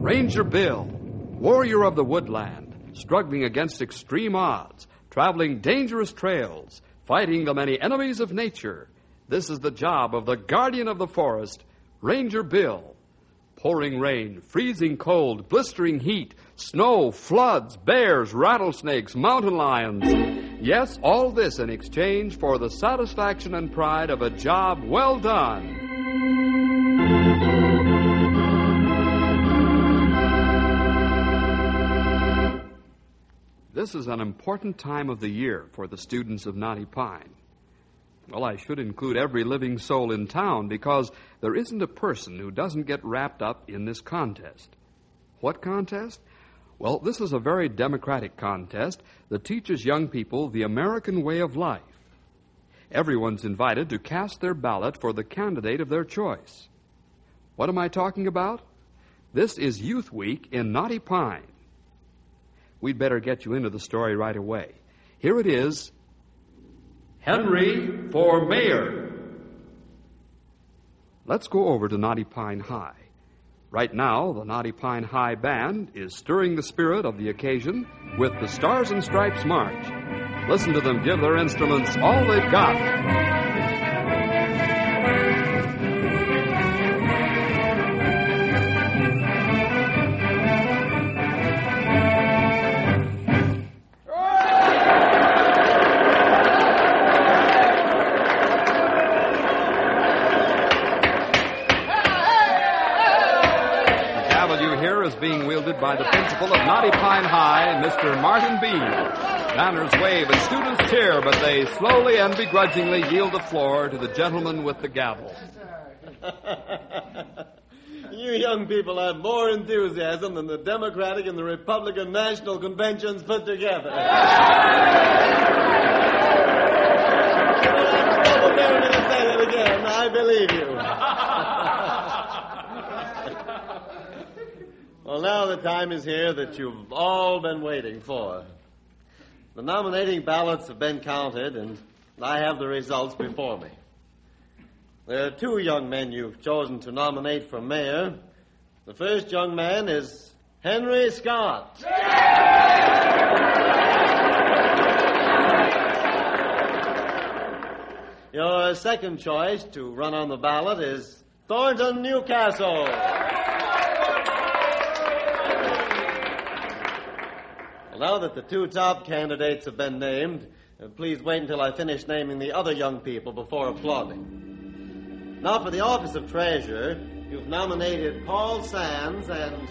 Ranger Bill, warrior of the woodland, struggling against extreme odds, traveling dangerous trails, fighting the many enemies of nature. This is the job of the guardian of the forest, Ranger Bill. Pouring rain, freezing cold, blistering heat, snow, floods, bears, rattlesnakes, mountain lions. Yes, all this in exchange for the satisfaction and pride of a job well done. This is an important time of the year for the students of Knotty Pine. Well, I should include every living soul in town because there isn't a person who doesn't get wrapped up in this contest. What contest? Well, this is a very democratic contest that teaches young people the American way of life. Everyone's invited to cast their ballot for the candidate of their choice. What am I talking about? This is Youth Week in Knotty Pine. We'd better get you into the story right away. Here it is. Henry for Mayor. Let's go over to Knotty Pine High. Right now, the Knotty Pine High Band is stirring the spirit of the occasion with the Stars and Stripes March. Listen to them give their instruments all they've got. Being wielded by the principal of Knotty Pine High, Mr. Martin B. Banners wave and students cheer, but they slowly and begrudgingly yield the floor to the gentleman with the gavel. You young people have more enthusiasm than the Democratic and the Republican National Conventions put together. Well, I'm to say it again. I believe you. Well, now the time is here that you've all been waiting for. The nominating ballots have been counted, and I have the results before me. There are two young men you've chosen to nominate for mayor. The first young man is Henry Scott. Your second choice to run on the ballot is Thornton Newcastle. Now that the two top candidates have been named, please wait until I finish naming the other young people before applauding. Now for the office of treasurer, you've nominated Paul Sands and...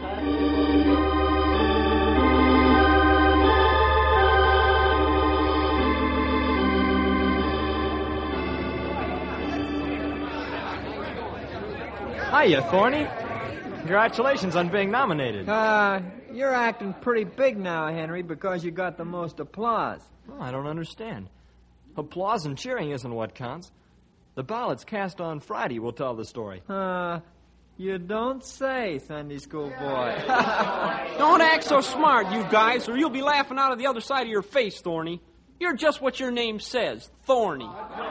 Hiya, Thorny. Congratulations on being nominated. You're acting pretty big now, Henry, because you got the most applause. Well, I don't understand. Applause and cheering isn't what counts. The ballots cast on Friday will tell the story. You don't say, Sunday school boy. Don't act so smart, you guys, or you'll be laughing out of the other side of your face, Thorny. You're just what your name says, Thorny.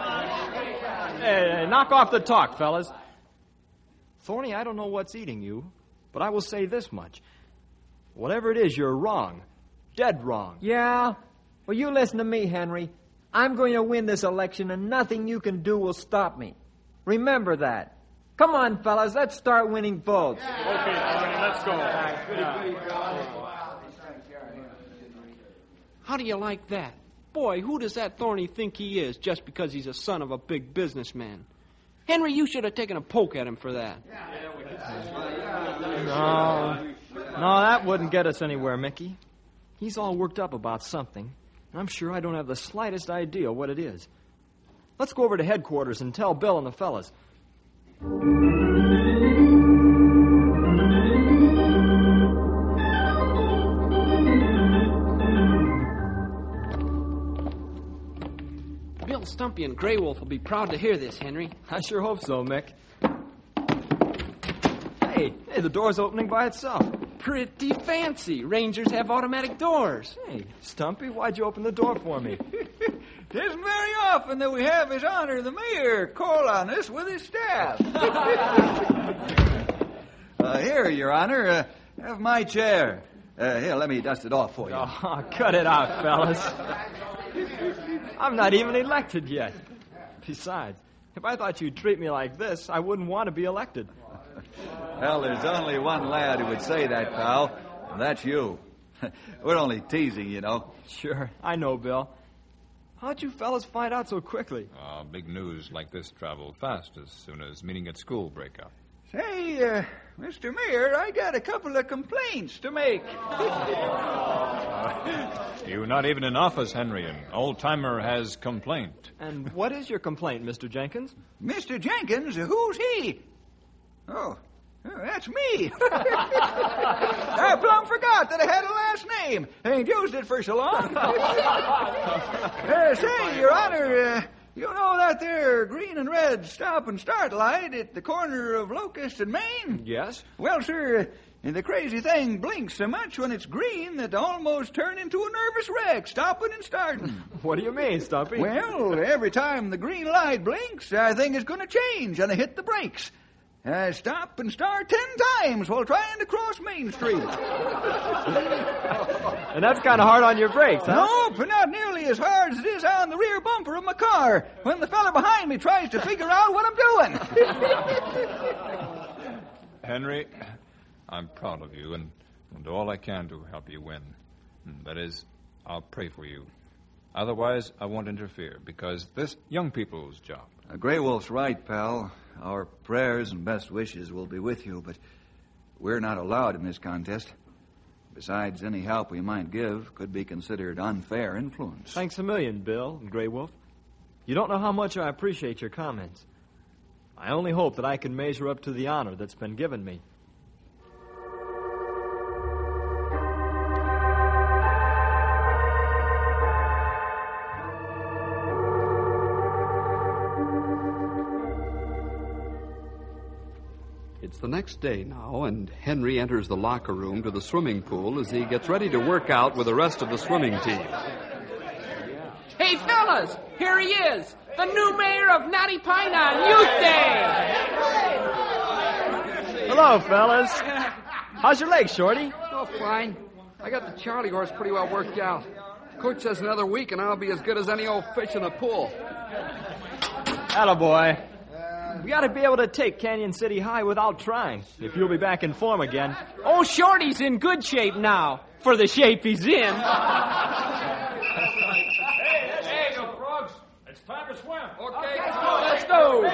Hey, knock off the talk, fellas. Thorny, I don't know what's eating you, but I will say this much. Whatever it is, you're wrong. Dead wrong. Yeah? Well, you listen to me, Henry. I'm going to win this election, and nothing you can do will stop me. Remember that. Come on, fellas, let's start winning votes. Okay, let's go. How do you like that? Boy, who does that Thorny think he is just because he's a son of a big businessman? Henry, you should have taken a poke at him for that. No, that wouldn't get us anywhere, Mickey. He's all worked up about something, and I'm sure I don't have the slightest idea what it is. Let's go over to headquarters and tell Bill and the fellas. Bill, Stumpy, and Grey Wolf will be proud to hear this, Henry. I sure hope so, Mick. Hey, the door's opening by itself. Pretty fancy. Rangers have automatic doors. Hey, Stumpy, why'd you open the door for me? Tisn't very often that we have His Honor the Mayor call on us with his staff. Here, Your Honor, Have my chair. Here, let me dust it off for you. Oh, cut it out, fellas. I'm not even elected yet. Besides, if I thought you'd treat me like this, I wouldn't want to be elected. Well, there's only one lad who would say that, pal, and that's you. We're only teasing, you know. Sure, I know, Bill. How'd you fellas find out so quickly? Big news like this travel fast as soon as meeting at school break up. Say, Mr. Mayor, I got a couple of complaints to make. You're not even in office, Henry. An old-timer has complaint. And what is your complaint, Mr. Jenkins? Mr. Jenkins, who's he? Oh, that's me. I plumb forgot that I had a last name. I ain't used it for so long. Say, Your Honor, you know that there green and red stop and start light at the corner of Locust and Main? Yes? Well, sir, the crazy thing blinks so much when it's green that I almost turn into a nervous wreck, stopping and starting. What do you mean, Stumpy? Well, every time the green light blinks, I think it's going to change, and I hit the brakes. I stop and start 10 times while trying to cross Main Street. And that's kind of hard on your brakes, huh? Nope, not nearly as hard as it is on the rear bumper of my car when the fella behind me tries to figure out what I'm doing. Henry, I'm proud of you and will do all I can to help you win. That is, I'll pray for you. Otherwise, I won't interfere, because this young people's job. Grey Wolf's right, pal. Our prayers and best wishes will be with you, but we're not allowed in this contest. Besides, any help we might give could be considered unfair influence. Thanks a million, Bill and Grey Wolf. You don't know how much I appreciate your comments. I only hope that I can measure up to the honor that's been given me. It's the next day now, and Henry enters the locker room to the swimming pool as he gets ready to work out with the rest of the swimming team. Hey, fellas, here he is, the new mayor of Knotty Pine on Youth Day. Hello, fellas. How's your leg, Shorty? Oh, fine. I got the Charlie horse pretty well worked out. Coach says another week and I'll be as good as any old fish in a pool. Attaboy. We ought to be able to take Canyon City High without trying, if you'll be back in form again. Oh, Shorty's in good shape now, for the shape he's in. Hey, you frogs. It's time to swim. Okay, Let's go.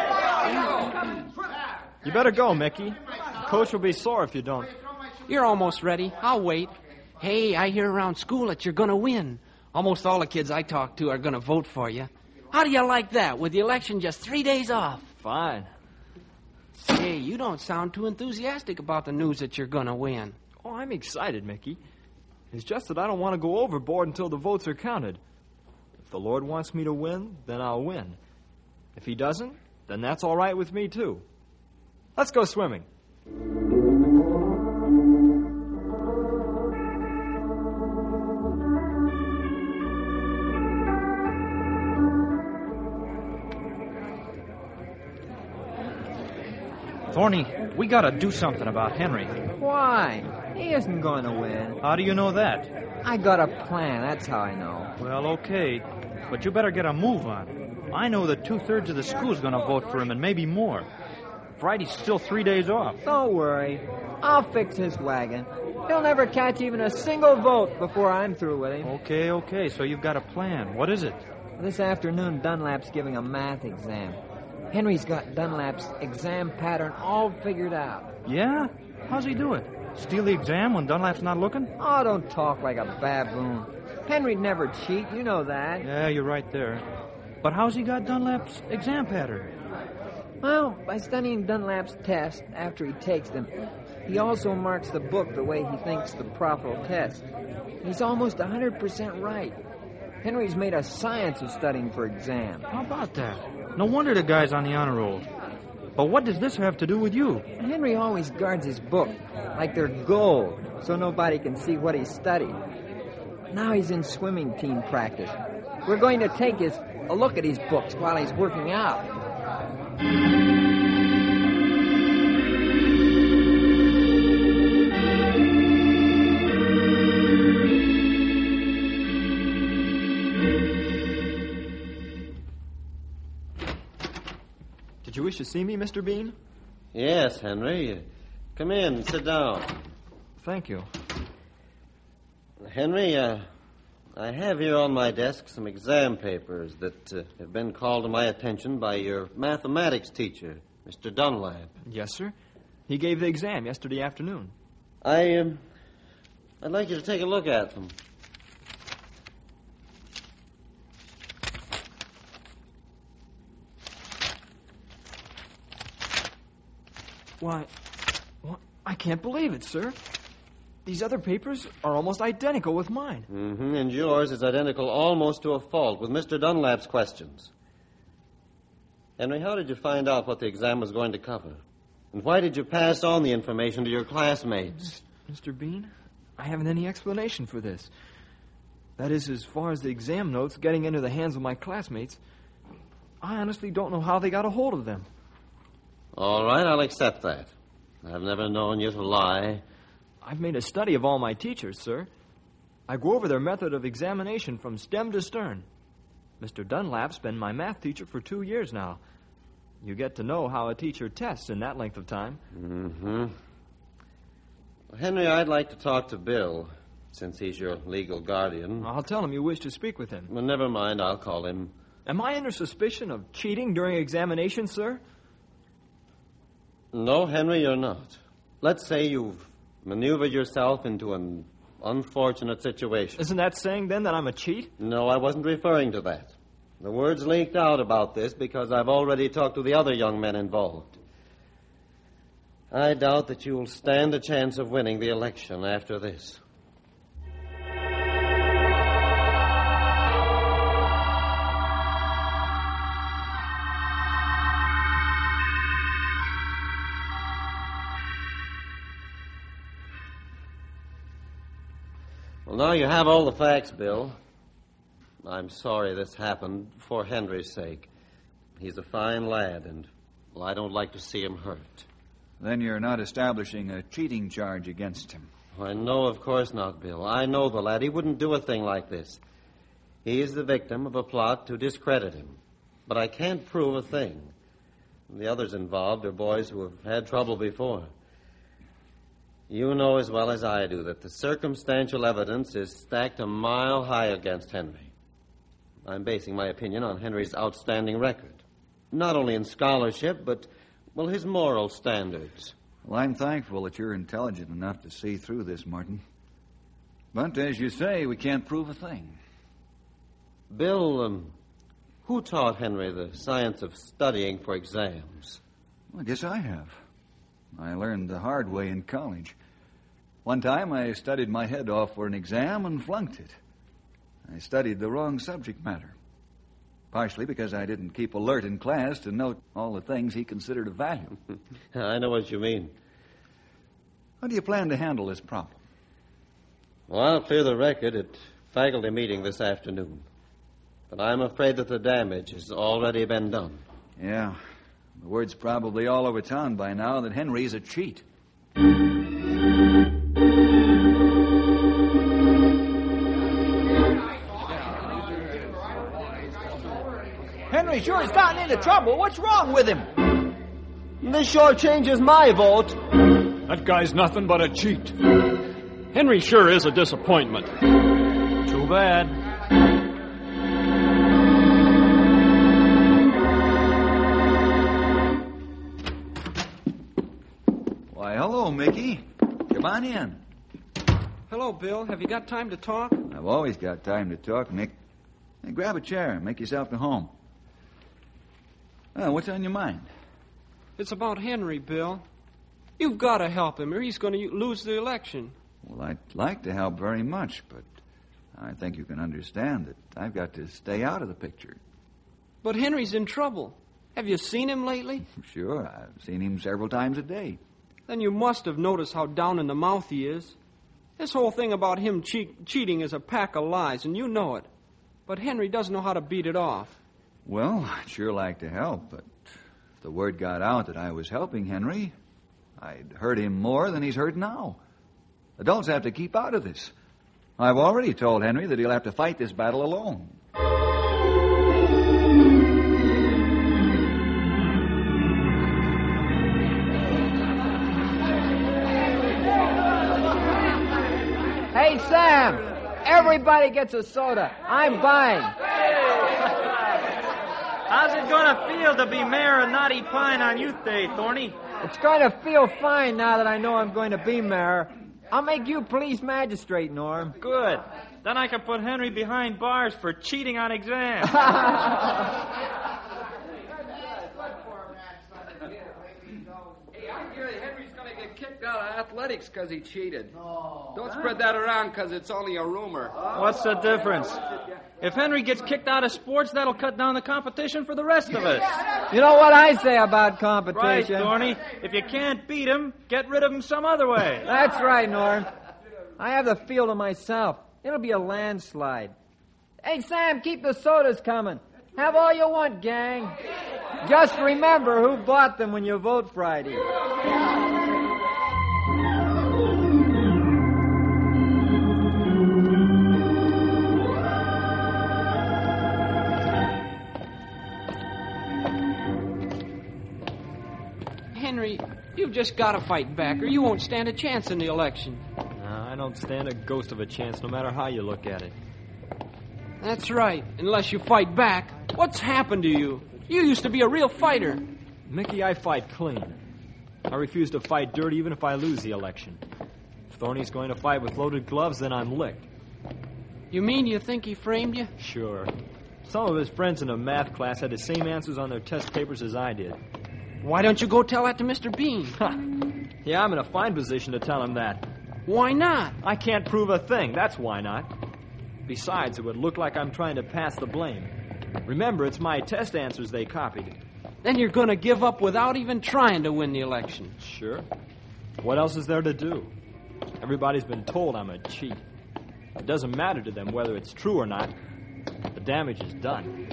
You better go, Mickey. Coach will be sore if you don't. You're almost ready. I'll wait. Hey, I hear around school that you're going to win. Almost all the kids I talk to are going to vote for you. How do you like that, with the election just 3 days off? Fine. Say, you don't sound too enthusiastic about the news that you're going to win. Oh, I'm excited, Mickey. It's just that I don't want to go overboard until the votes are counted. If the Lord wants me to win, then I'll win. If he doesn't, then that's all right with me, too. Let's go swimming. Thorny, we gotta do something about Henry. Why? He isn't going to win. How do you know that? I got a plan, that's how I know. Well, okay, but you better get a move on. I know that 2/3 of the school's gonna vote for him, and maybe more. Friday's still 3 days off. Don't worry. I'll fix his wagon. He'll never catch even a single vote before I'm through with him. Okay, so you've got a plan. What is it? This afternoon, Dunlap's giving a math exam. Henry's got Dunlap's exam pattern all figured out. Yeah? How's he do it? Steal the exam when Dunlap's not looking? Oh, don't talk like a baboon. Henry'd never cheat, you know that. Yeah, you're right there. But how's he got Dunlap's exam pattern? Well, by studying Dunlap's test after he takes them, he also marks the book the way he thinks the prof will test. He's almost 100% right. Henry's made a science of studying for exams. How about that? No wonder the guy's on the honor roll. But what does this have to do with you? Henry always guards his book like they're gold, so nobody can see what he studied. Now he's in swimming team practice. We're going to take a look at his books while he's working out. wish to see me, Mr. Bean? Yes, Henry. Come in and sit down. Thank you. Henry, I have here on my desk some exam papers that have been called to my attention by your mathematics teacher, Mr. Dunlap. Yes, sir. He gave the exam yesterday afternoon. I'd like you to take a look at them. Why, I can't believe it, sir. These other papers are almost identical with mine. Mm-hmm, and yours is identical almost to a fault with Mr. Dunlap's questions. Henry, how did you find out what the exam was going to cover? And why did you pass on the information to your classmates? Mr. Bean, I haven't any explanation for this. That is, as far as the exam notes getting into the hands of my classmates, I honestly don't know how they got a hold of them. All right, I'll accept that. I've never known you to lie. I've made a study of all my teachers, sir. I go over their method of examination from stem to stern. Mr. Dunlap's been my math teacher for 2 years now. You get to know how a teacher tests in that length of time. Mm-hmm. Henry, I'd like to talk to Bill, since he's your legal guardian. I'll tell him you wish to speak with him. Well, never mind, I'll call him. Am I under suspicion of cheating during examination, sir? No, Henry, you're not. Let's say you've maneuvered yourself into an unfortunate situation. Isn't that saying, then, that I'm a cheat? No, I wasn't referring to that. The word's leaked out about this because I've already talked to the other young men involved. I doubt that you'll stand a chance of winning the election after this. Well, now you have all the facts, Bill. I'm sorry this happened for Henry's sake. He's a fine lad, and, well, I don't like to see him hurt. Then you're not establishing a cheating charge against him. Why, no, of course not, Bill. I know the lad. He wouldn't do a thing like this. He is the victim of a plot to discredit him. But I can't prove a thing. The others involved are boys who have had trouble before. You know as well as I do that the circumstantial evidence is stacked a mile high against Henry. I'm basing my opinion on Henry's outstanding record. Not only in scholarship, but, well, his moral standards. Well, I'm thankful that you're intelligent enough to see through this, Martin. But, as you say, we can't prove a thing. Bill, who taught Henry the science of studying for exams? Well, I guess I have. I learned the hard way in college. One time I studied my head off for an exam and flunked it. I studied the wrong subject matter. Partially because I didn't keep alert in class to note all the things he considered of value. I know what you mean. How do you plan to handle this problem? Well, I'll clear the record at faculty meeting this afternoon. But I'm afraid that the damage has already been done. Yeah. The word's probably all over town by now that Henry's a cheat. Henry sure has gotten into trouble. What's wrong with him? This sure changes my vote. That guy's nothing but a cheat. Henry sure is a disappointment. Too bad. Why, hello, Mickey. Come on in. Hello, Bill. Have you got time to talk? I've always got time to talk, Mick. Hey, grab a chair and make yourself at home. What's on your mind? It's about Henry, Bill. You've got to help him or he's going to lose the election. Well, I'd like to help very much, but I think you can understand that I've got to stay out of the picture. But Henry's in trouble. Have you seen him lately? Sure, I've seen him several times a day. Then you must have noticed how down in the mouth he is. This whole thing about him cheating is a pack of lies, and you know it. But Henry doesn't know how to beat it off. Well, I'd sure like to help, but if the word got out that I was helping Henry, I'd hurt him more than he's hurt now. Adults have to keep out of this. I've already told Henry that he'll have to fight this battle alone. Hey, Sam, everybody gets a soda. I'm buying. How's it going to feel to be mayor of Knotty Pine on Youth Day, Thorny? It's going to feel fine now that I know I'm going to be mayor. I'll make you police magistrate, Norm. Good. Then I can put Henry behind bars for cheating on exams. Hey, I hear Henry's going to get kicked out of athletics because he cheated. Don't spread that around because it's only a rumor. What's the difference? If Henry gets kicked out of sports, that'll cut down the competition for the rest of us. You know what I say about Right, competition? Thorny. If you can't beat him, get rid of him some other way. That's right, Norm. I have the field to myself. It'll be a landslide. Hey, Sam, keep the sodas coming. Have all you want, gang. Just remember who bought them when you vote Friday. Henry, you've just got to fight back, or you won't stand a chance in the election. No, I don't stand a ghost of a chance, no matter how you look at it. That's right, unless you fight back. What's happened to you? You used to be a real fighter. Mickey, I fight clean. I refuse to fight dirty even if I lose the election. If Thorny's going to fight with loaded gloves, then I'm licked. You mean you think he framed you? Sure. Some of his friends in a math class had the same answers on their test papers as I did. Why don't you go tell that to Mr. Bean? Yeah, I'm in a fine position to tell him that. Why not? I can't prove a thing, that's why not. Besides, it would look like I'm trying to pass the blame. Remember, it's my test answers they copied. Then you're going to give up without even trying to win the election. Sure. What else is there to do? Everybody's been told I'm a cheat. It doesn't matter to them whether it's true or not. The damage is done.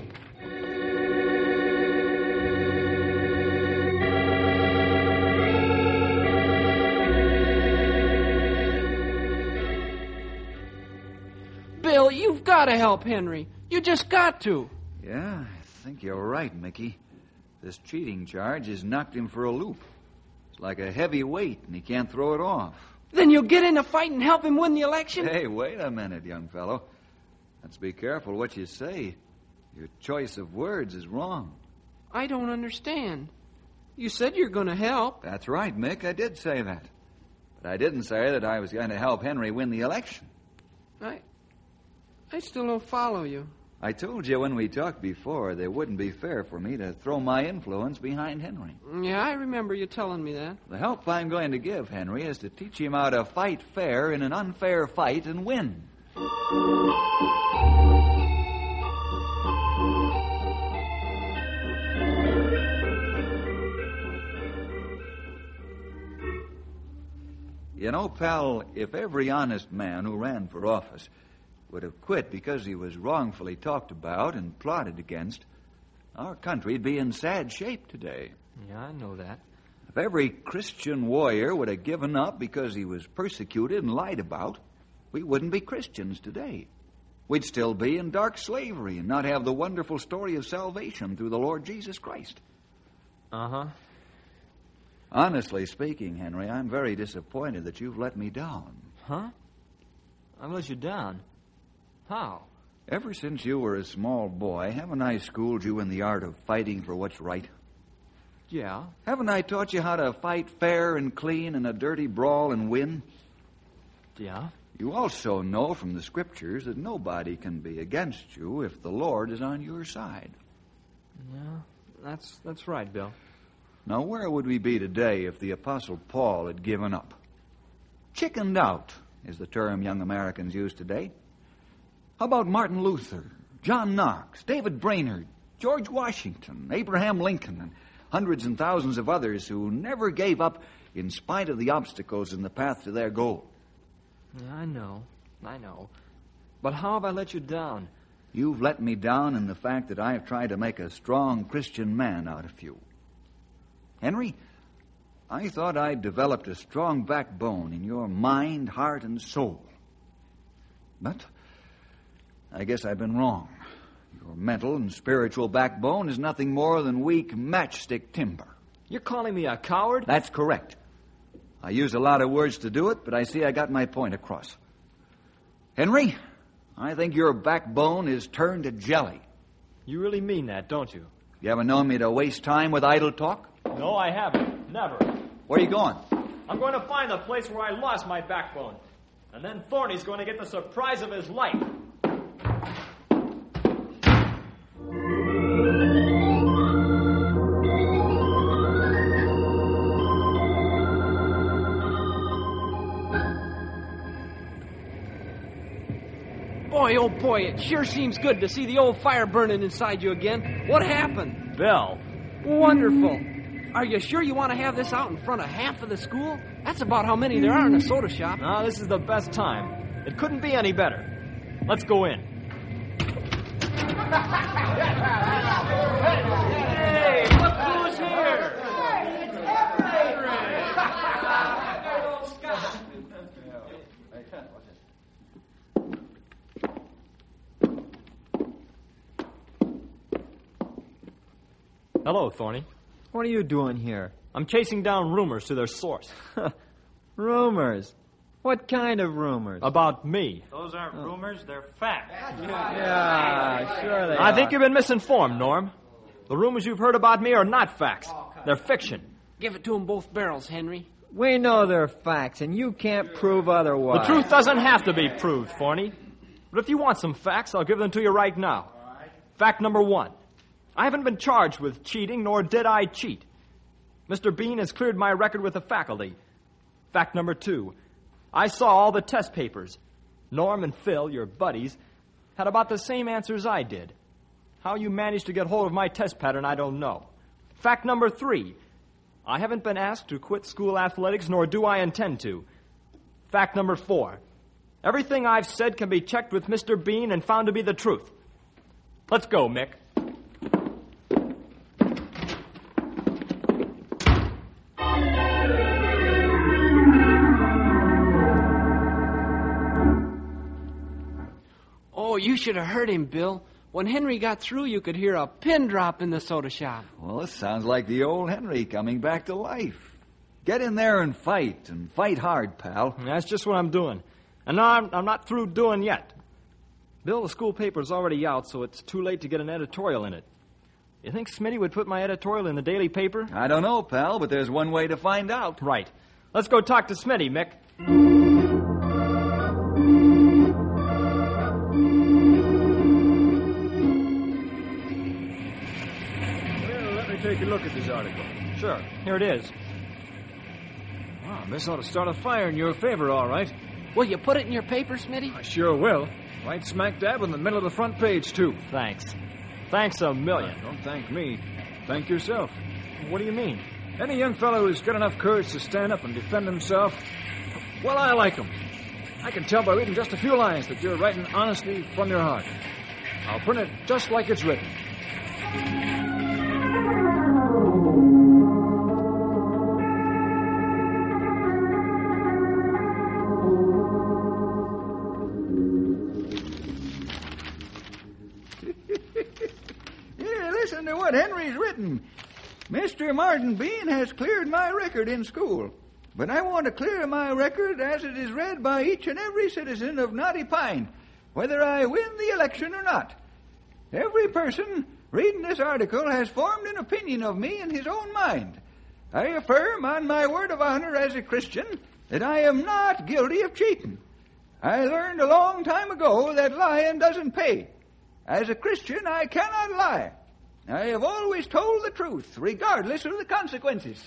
Bill, you've got to help Henry. You just got to. Yeah, I think you're right, Mickey. This cheating charge has knocked him for a loop. It's like a heavy weight, and he can't throw it off. Then you'll get in a fight and help him win the election? Hey, wait a minute, young fellow. Let's be careful what you say. Your choice of words is wrong. I don't understand. You said you're going to help. That's right, Mick. I did say that. But I didn't say that I was going to help Henry win the election. I still don't follow you. I told you when we talked before that it wouldn't be fair for me to throw my influence behind Henry. Yeah, I remember you telling me that. The help I'm going to give Henry is to teach him how to fight fair in an unfair fight and win. You know, pal, if every honest man who ran for office would have quit because he was wrongfully talked about and plotted against, our country'd be in sad shape today. Yeah, I know that. If every Christian warrior would have given up because he was persecuted and lied about, we wouldn't be Christians today. We'd still be in dark slavery and not have the wonderful story of salvation through the Lord Jesus Christ. Uh-huh. Honestly speaking, Henry, I'm very disappointed that you've let me down. Huh? I've let you down? How? Ever since you were a small boy, haven't I schooled you in the art of fighting for what's right? Yeah. Haven't I taught you how to fight fair and clean in a dirty brawl and win? Yeah. You also know from the Scriptures that nobody can be against you if the Lord is on your side. Yeah, that's right, Bill. Now, where would we be today if the Apostle Paul had given up? Chickened out is the term young Americans use today. How about Martin Luther, John Knox, David Brainerd, George Washington, Abraham Lincoln, and hundreds and thousands of others who never gave up in spite of the obstacles in the path to their goal? Yeah, I know. But how have I let you down? You've let me down in the fact that I have tried to make a strong Christian man out of you. Henry, I thought I'd developed a strong backbone in your mind, heart, and soul. But I guess I've been wrong. Your mental and spiritual backbone is nothing more than weak matchstick timber. You're calling me a coward? That's correct. I use a lot of words to do it, but I see I got my point across. Henry, I think your backbone is turned to jelly. You really mean that, don't you? You haven't known me to waste time with idle talk? No, I haven't. Never. Where are you going? I'm going to find the place where I lost my backbone. And then Thorny's going to get the surprise of his life. Boy, oh boy, it sure seems good to see the old fire burning inside you again. What happened? Bill. Wonderful. Are you sure you want to have this out in front of half of the school? That's about how many there are in a soda shop. No, this is the best time. It couldn't be any better. Let's go in. Hey, look who's here! Hello, Thorny. What are you doing here? I'm chasing down rumors to their source. Rumors? What kind of rumors? About me. Those aren't rumors, they're facts. Yeah, sure they I are. think you've been misinformed, Norm. The rumors you've heard about me are not facts. They're fiction. Give it to them both barrels, Henry. We know they're facts, and you can't prove otherwise. The truth doesn't have to be proved, Thorny. But if you want some facts, I'll give them to you right now. Fact number 1. I haven't been charged with cheating, nor did I cheat. Mr. Bean has cleared my record with the faculty. Fact number 2. I saw all the test papers. Norm and Phil, your buddies, had about the same answers I did. How you managed to get hold of my test pattern, I don't know. Fact number 3. I haven't been asked to quit school athletics, nor do I intend to. Fact number 4. Everything I've said can be checked with Mr. Bean and found to be the truth. Let's go, Mick. Oh, you should have heard him, Bill. When Henry got through, you could hear a pin drop in the soda shop. Well, this sounds like the old Henry coming back to life. Get in there and fight hard, pal. That's just what I'm doing. And no, I'm not through doing yet. Bill, the school paper's already out, so it's too late to get an editorial in it. You think Smitty would put my editorial in the daily paper? I don't know, pal, but there's one way to find out. Right. Let's go talk to Smitty, Mick. Well, let me take a look at this article. Sure. Here it is. Wow, this ought to start a fire in your favor, all right. Will you put it in your paper, Smitty? I sure will. Right smack dab in the middle of the front page, too. Thanks. Thanks a million. Don't thank me. Thank yourself. What do you mean? Any young fellow who's got enough courage to stand up and defend himself, well, I like him. I can tell by reading just a few lines that you're writing honestly from your heart. I'll print it just like it's written. Listen to what Henry's written. Mr. Martin Bean has cleared my record in school, but I want to clear my record as it is read by each and every citizen of Knotty Pine, whether I win the election or not. Every person reading this article has formed an opinion of me in his own mind. I affirm on my word of honor as a Christian that I am not guilty of cheating. I learned a long time ago that lying doesn't pay. As a Christian, I cannot lie. I have always told the truth, regardless of the consequences.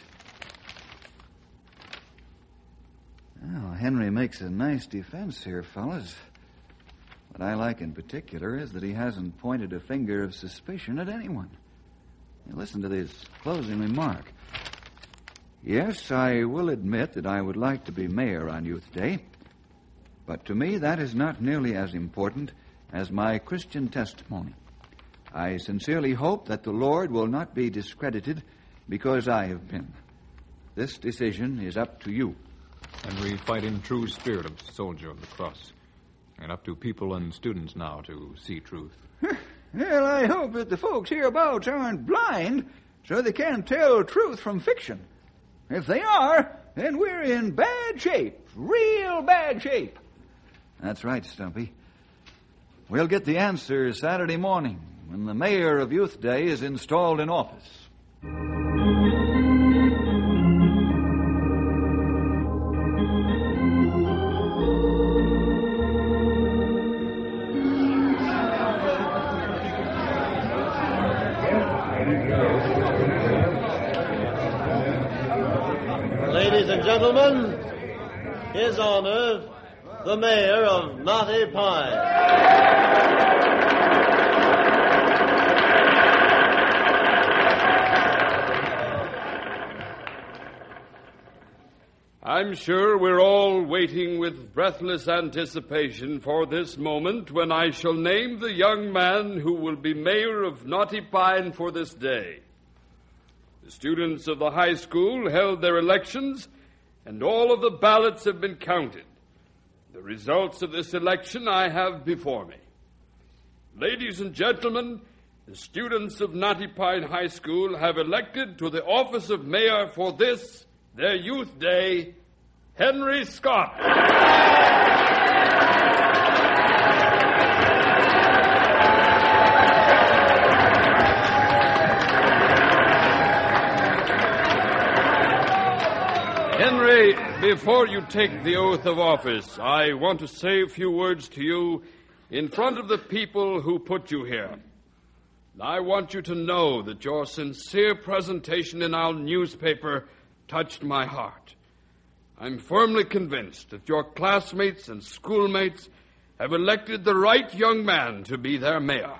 Well, Henry makes a nice defense here, fellas. What I like in particular is that he hasn't pointed a finger of suspicion at anyone. Now, listen to this closing remark. Yes, I will admit that I would like to be mayor on Youth Day, but to me that is not nearly as important as my Christian testimony. I sincerely hope that the Lord will not be discredited because I have been. This decision is up to you. Henry, fight in true spirit of soldier of the cross. And up to people and students now to see truth. Well, I hope that the folks hereabouts aren't blind so they can't tell truth from fiction. If they are, then we're in bad shape, real bad shape. That's right, Stumpy. We'll get the answer Saturday morning when the mayor of Youth Day is installed in office. Ladies and gentlemen, His Honor, the Mayor of Knotty Pine. I'm sure we're all waiting with breathless anticipation for this moment when I shall name the young man who will be mayor of Knotty Pine for this day. The students of the high school held their elections, and all of the ballots have been counted. The results of this election I have before me. Ladies and gentlemen, the students of Knotty Pine High School have elected to the office of mayor for this, their Youth Day, Henry Scott. Henry, before you take the oath of office, I want to say a few words to you in front of the people who put you here. I want you to know that your sincere presentation in our newspaper touched my heart. I'm firmly convinced that your classmates and schoolmates have elected the right young man to be their mayor.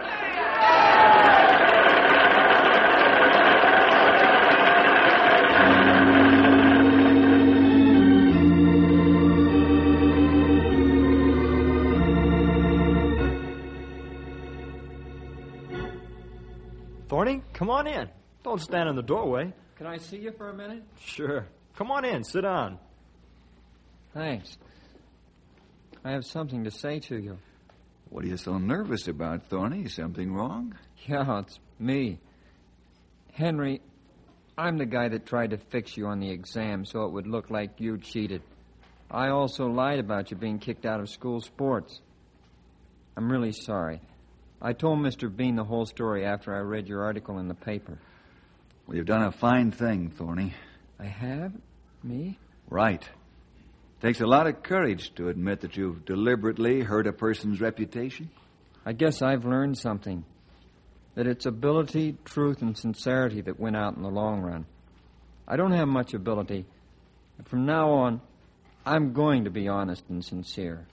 Thorny, come on in. Don't stand in the doorway. Can I see you for a minute? Sure. Come on in. Sit down. Thanks. I have something to say to you. What are you so nervous about, Thorny? Something wrong? Yeah, it's me. Henry, I'm the guy that tried to fix you on the exam so it would look like you cheated. I also lied about you being kicked out of school sports. I'm really sorry. I told Mr. Bean the whole story after I read your article in the paper. Well, you've done a fine thing, Thorny. I have? Me? Right. Takes a lot of courage to admit that you've deliberately hurt a person's reputation. I guess I've learned something. That it's ability, truth, and sincerity that win out in the long run. I don't have much ability, but from now on, I'm going to be honest and sincere.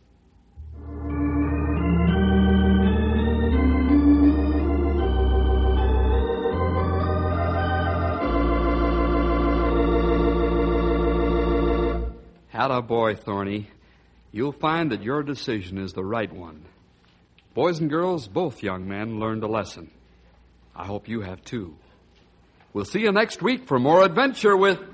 Attaboy, Thorny. You'll find that your decision is the right one. Boys and girls, both young men learned a lesson. I hope you have too. We'll see you next week for more adventure with